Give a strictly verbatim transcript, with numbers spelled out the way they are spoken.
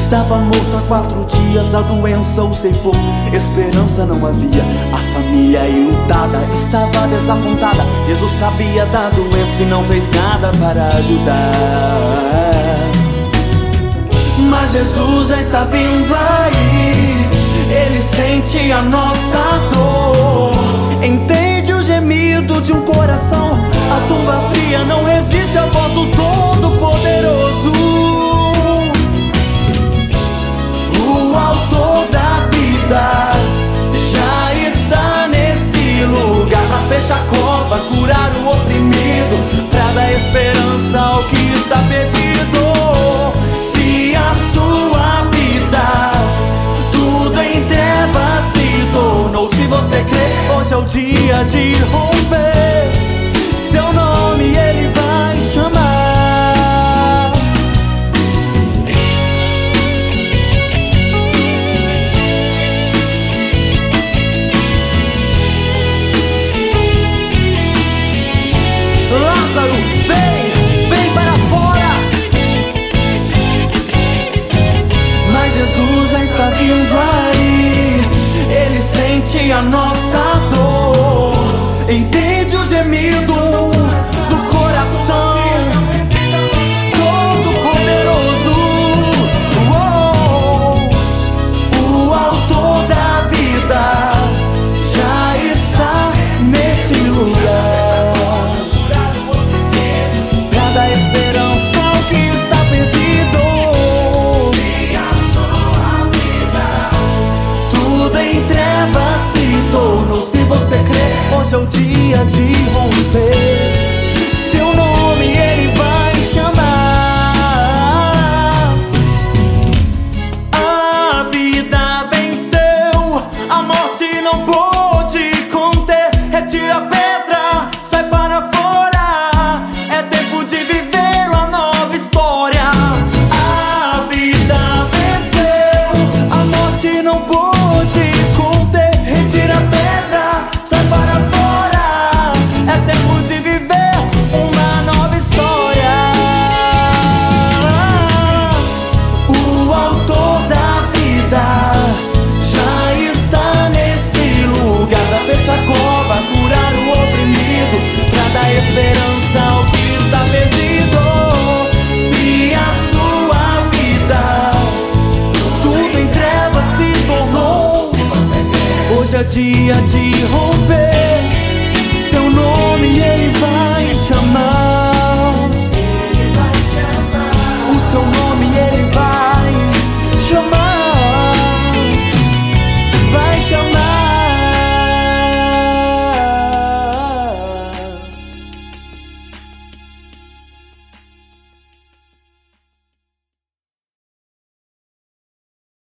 Estava morto há quatro dias, a doença o ceifou. Esperança não havia, a família enlutada estava desapontada. Jesus sabia da doença e não fez nada para ajudar. Mas Jesus já está vindo aí, Ele sente a nossa dor, entende o gemido de um coração. A tumba fria não resiste à voz do Todo-Poderoso. O autor da vida já está nesse lugar pra fechar a cova, curar o oprimido, pra dar esperança ao que está perdido. Se a sua vida tudo em trevas se tornou, se você crê, hoje é o dia de romper. Seu nome Ele vai chamar. Lázaro, vem, vem para fora. Mas Jesus já está vindo aí, Ele sente a nossa